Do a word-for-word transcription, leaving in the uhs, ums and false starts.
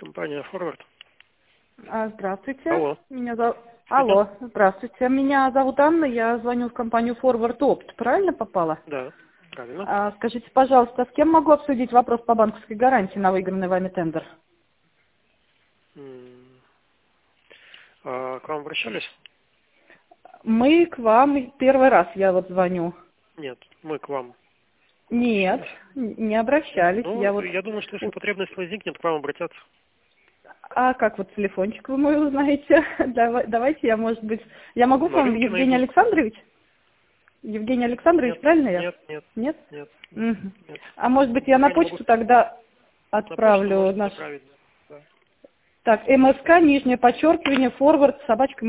Компания Forward. А, Здравствуйте. Алло. Меня зовут... Алло, здравствуйте. Меня зовут Анна, я звоню в компанию Forward Opt. Правильно попала? Да, правильно. А, скажите, пожалуйста, с кем могу обсудить вопрос по банковской гарантии на выигранный вами тендер? М, а к вам обращались? Мы к вам первый раз, я вот звоню. Нет, мы к вам Нет, обращались. н- не обращались. Ну, Я вот... я думаю, что если потребность возникнет, к вам обратятся. А как вот телефончик вы мой узнаете? Давай- Давайте я, может быть... Я могу к На вам, рынке Евгений найдут. Александрович? Евгений Александрович, Нет, правильно я? нет, нет, Нет? нет, Мгм. нет. А может быть, я на Пока не могу почту сказать. тогда На почту отправлю можете наш... направить. Да. Так, МСК, нижнее подчеркивание, форвард, собачка.